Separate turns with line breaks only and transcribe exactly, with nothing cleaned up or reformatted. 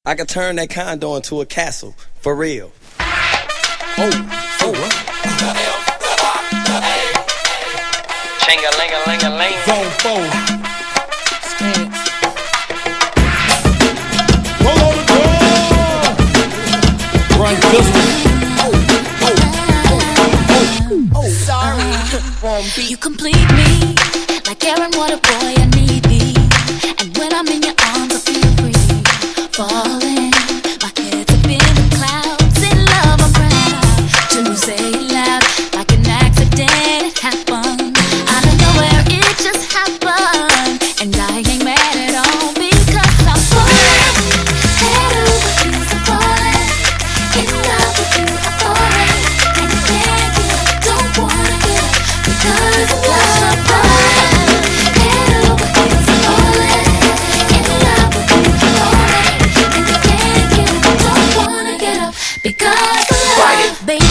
I could turn that condo into a castle, for real. Oh, oh, what?
Ching-a-ling-a-ling-a-ling.
Zone four.
Stand.
Roll on the door. Run pistol.
Sorry, won't be.
You complete me like Aaron, what a boy I need thee. And when I'm in your arms, I feel free. Falling, my head's up in the clouds. In love, I'm proud to say it loud, like an accident it happened. Out of nowhere, it just happened, and I ain't mad at all because I'm falling. Head over heels, I'm falling. In love with you, I'm falling. And you can't get up, don't wanna get up because of love. Head over heels, I'm falling. In love with you, I'm falling. And you can't get up, don't wanna get up because of love. Baby,